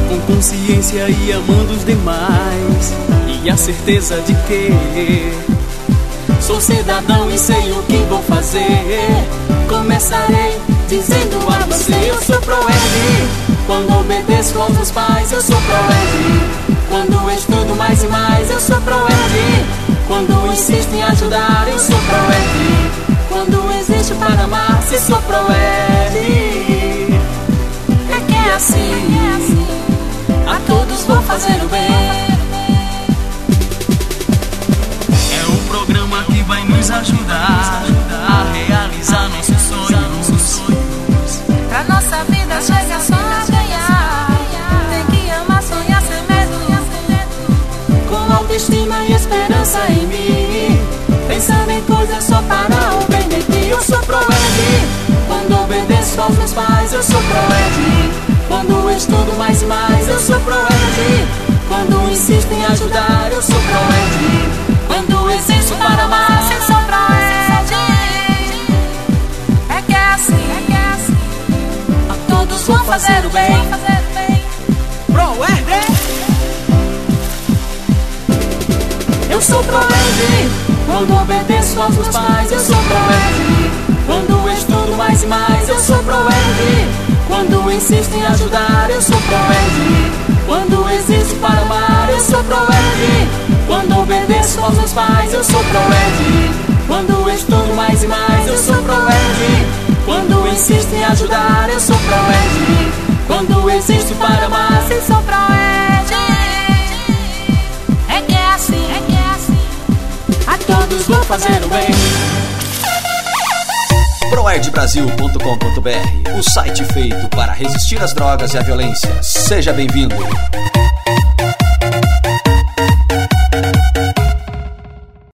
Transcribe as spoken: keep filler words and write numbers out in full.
com consciência e amando os demais, e a certeza de que sou cidadão e sei o que vou fazer. Começarei dizendo a você: eu sou Proerd. Quando obedeço aos meus pais, eu sou Proerd. Quando estudo mais e mais, eu sou Proerd. Quando insisto em ajudar, eu sou Proerd. Quando existo para amar, se sou Proerd. É que é assim, a todos vou fazer o bem. É o programa que vai nos ajudar a realizar nossos sonhos. Pra nossa vida chegar só a ganhar, tem que amar, sonhar sem medo, com autoestima e esperança em mim, pensando em coisas só para o bem de ti. Eu sou Proerd. Quando obedeço aos meus pais, eu sou Proerd. Quando estudo mais e mais, eu sou Proerd. Quando insisto em ajudar, eu sou Proerd. Quando existo para amar, se sou Proerd. É que é assim, é que é assim, a todos vou fazer o bem. Proerd. Eu sou Proerd. Quando obedeço aos meus pais, eu sou Proerd. Quando estudo mais e mais, eu sou Proerd. Quando insisto em ajudar, eu sou Proerd. Quando existo para amar, eu sou Proerd. Quando obedeço aos meus pais, eu sou Proerd. Quando estudo mais e mais, eu sou Proerd. Quando insisto em ajudar, eu sou Proerd. Quando existo para amar, se sou Proerd. É que é assim, é que é assim, a todos vou fazer o bem. proerd brasil ponto com ponto br, o site feito para resistir às drogas e à violência. Seja bem-vindo.